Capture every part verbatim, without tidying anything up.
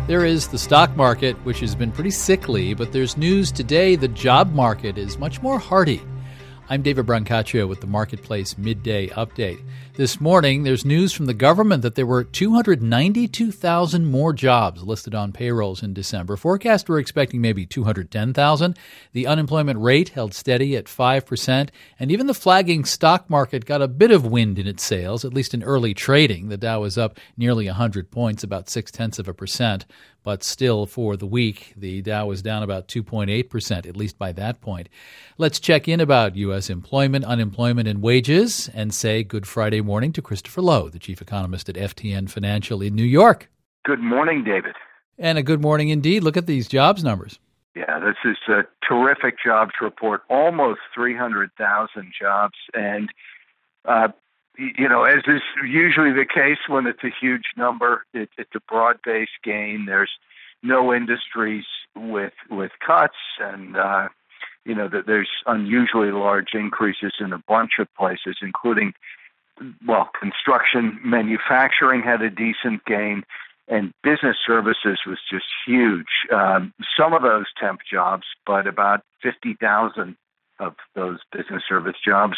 There is the stock market, which has been pretty sickly, but there's news today the job market is much more hearty. I'm David Brancaccio with the Marketplace Midday Update. This morning, there's news from the government that there were two hundred ninety-two thousand more jobs listed on payrolls in December. Forecasts were expecting maybe two hundred ten thousand. The unemployment rate held steady at five percent, and even the flagging stock market got a bit of wind in its sails, at least in early trading. The Dow was up nearly one hundred points, about six-tenths of a percent. But still, for the week, the Dow was down about two point eight percent, at least by that point. Let's check in about U S employment, unemployment, and wages, and say good Friday morning to Christopher Lowe, the chief economist at F T N Financial in New York. Good morning, David. And a good morning indeed. Look at these jobs numbers. Yeah, this is a terrific jobs report, almost three hundred thousand jobs. And, uh, you know, as is usually the case when it's a huge number, it, it's a broad-based gain. There's no industries with with cuts, and, uh, you know, there's unusually large increases in a bunch of places, including, well, construction, manufacturing had a decent gain, and business services was just huge. Um, some of those temp jobs, but about fifty thousand of those business service jobs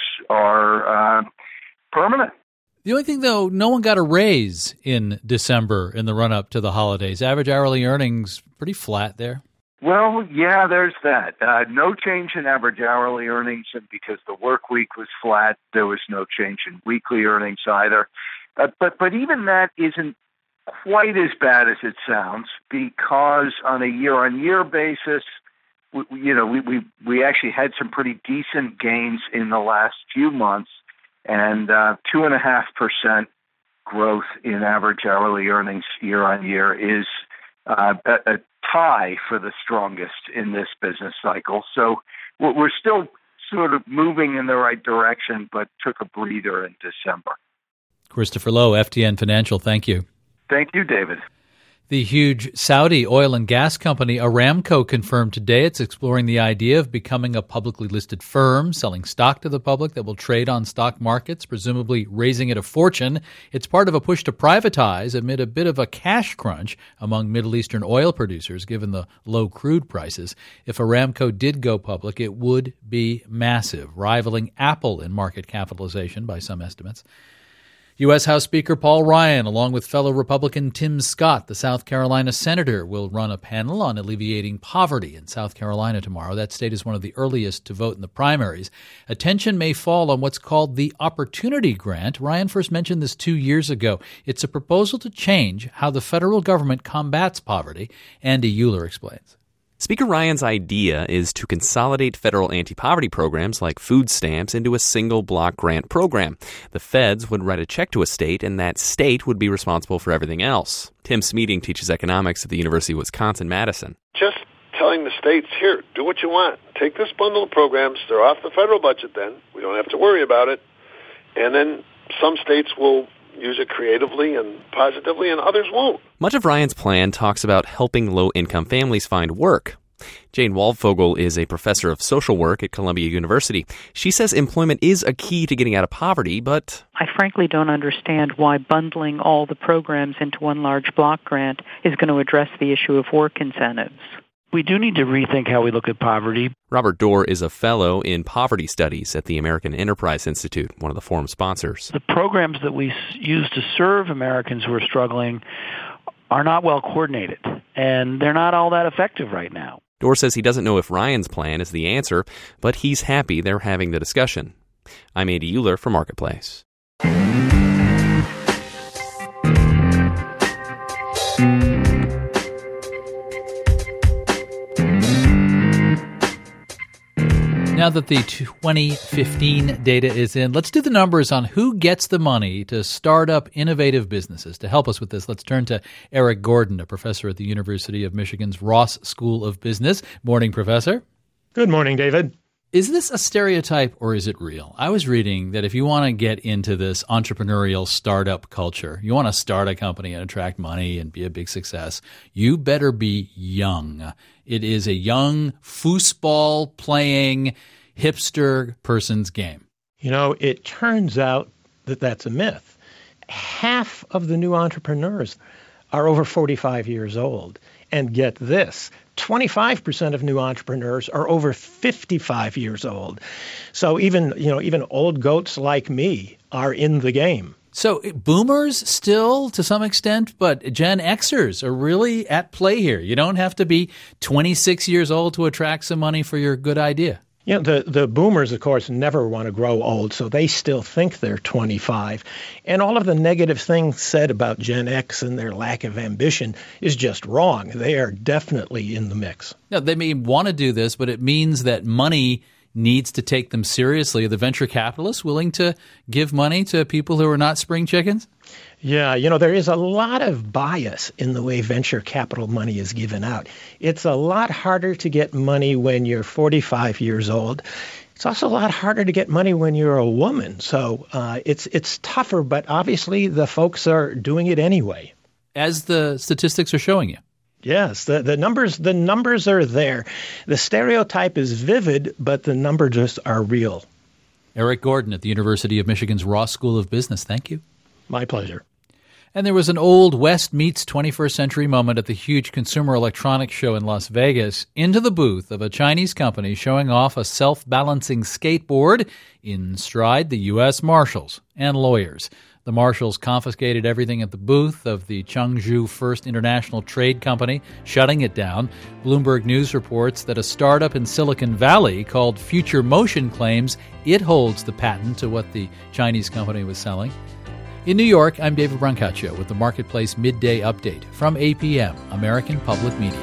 are uh, permanent. The only thing, though, no one got a raise in December in the run-up to the holidays. Average hourly earnings pretty flat there. Well, yeah, there's that. Uh, no change in average hourly earnings, and because the work week was flat, there was no change in weekly earnings either. Uh, but but even that isn't quite as bad as it sounds, because on a year-on-year basis, we, you know, we, we we actually had some pretty decent gains in the last few months. And uh, two and a half percent growth in average hourly earnings year on year is uh, a, a tie for the strongest in this business cycle. So we're still sort of moving in the right direction, but took a breather in December. Christopher Lowe, F T N Financial, thank you. Thank you, David. The huge Saudi oil and gas company Aramco confirmed today it's exploring the idea of becoming a publicly listed firm, selling stock to the public that will trade on stock markets, presumably raising it a fortune. It's part of a push to privatize amid a bit of a cash crunch among Middle Eastern oil producers, given the low crude prices. If Aramco did go public, it would be massive, rivaling Apple in market capitalization by some estimates. U S. House Speaker Paul Ryan, along with fellow Republican Tim Scott, the South Carolina senator, will run a panel on alleviating poverty in South Carolina tomorrow. That state is one of the earliest to vote in the primaries. Attention may fall on what's called the Opportunity Grant. Ryan first mentioned this two years ago. It's a proposal to change how the federal government combats poverty. Andy Euler explains. Speaker Ryan's idea is to consolidate federal anti-poverty programs like food stamps into a single block grant program. The feds would write a check to a state, and that state would be responsible for everything else. Tim Smeating teaches economics at the University of Wisconsin-Madison. Just telling the states, here, do what you want. Take this bundle of programs. They're off the federal budget then. We don't have to worry about it. And then some states will use it creatively and positively, and others won't. Much of Ryan's plan talks about helping low-income families find work. Jane Waldfogel is a professor of social work at Columbia University. She says employment is a key to getting out of poverty, but I frankly don't understand why bundling all the programs into one large block grant is going to address the issue of work incentives. We do need to rethink how we look at poverty. Robert Dorr is a fellow in poverty studies at the American Enterprise Institute, one of the forum sponsors. The programs that we use to serve Americans who are struggling are not well coordinated, and they're not all that effective right now. Dorr says he doesn't know if Ryan's plan is the answer, but he's happy they're having the discussion. I'm Andy Euler for Marketplace. Now that the twenty fifteen data is in, let's do the numbers on who gets the money to start up innovative businesses. To help us with this, let's turn to Eric Gordon, a professor at the University of Michigan's Ross School of Business. Morning, Professor. Good morning, David. Is this a stereotype or is it real? I was reading that if you want to get into this entrepreneurial startup culture, you want to start a company and attract money and be a big success, you better be young. It is a young foosball playing hipster person's game. You know, it turns out that that's a myth. Half of the new entrepreneurs are over forty-five years old. And get this, twenty-five percent of new entrepreneurs are over fifty-five years old. So even, you know, even old goats like me are in the game. So boomers still to some extent, but Gen Xers are really at play here. You don't have to be twenty-six years old to attract some money for your good idea. You know, the, the boomers, of course, never want to grow old, so they still think they're twenty-five. And all of the negative things said about Gen X and their lack of ambition is just wrong. They are definitely in the mix. Now, they may want to do this, but it means that money needs to take them seriously. Are the venture capitalists willing to give money to people who are not spring chickens? Yeah, you know, there is a lot of bias in the way venture capital money is given out. It's a lot harder to get money when you're forty-five years old. It's also a lot harder to get money when you're a woman. So uh, it's it's tougher, but obviously the folks are doing it anyway. As the statistics are showing you. Yes, the, the numbers the numbers are there. The stereotype is vivid, but the numbers just are real. Eric Gordon at the University of Michigan's Ross School of Business. Thank you. My pleasure. And there was an old West meets twenty-first century moment at the huge Consumer Electronics Show in Las Vegas. Into the booth of a Chinese company showing off a self-balancing skateboard. In stride, the U S Marshals and lawyers. The Marshals confiscated everything at the booth of the Chengzhou First International Trade Company, shutting it down. Bloomberg News reports that a startup in Silicon Valley called Future Motion claims it holds the patent to what the Chinese company was selling. In New York, I'm David Brancaccio with the Marketplace Midday Update from A P M, American Public Media.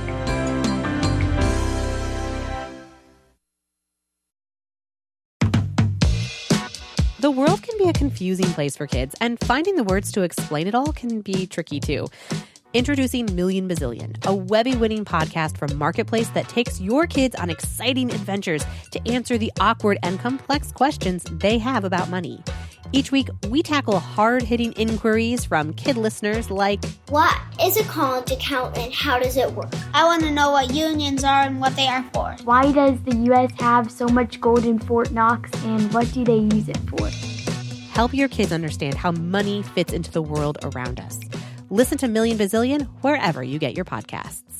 The world can be a confusing place for kids, and finding the words to explain it all can be tricky too. Introducing Million Bazillion, a Webby-winning podcast from Marketplace that takes your kids on exciting adventures to answer the awkward and complex questions they have about money. Each week, we tackle hard-hitting inquiries from kid listeners like, what is a college account and how does it work? I want to know what unions are and what they are for. Why does the U S have so much gold in Fort Knox and what do they use it for? Help your kids understand how money fits into the world around us. Listen to Million Bazillion wherever you get your podcasts.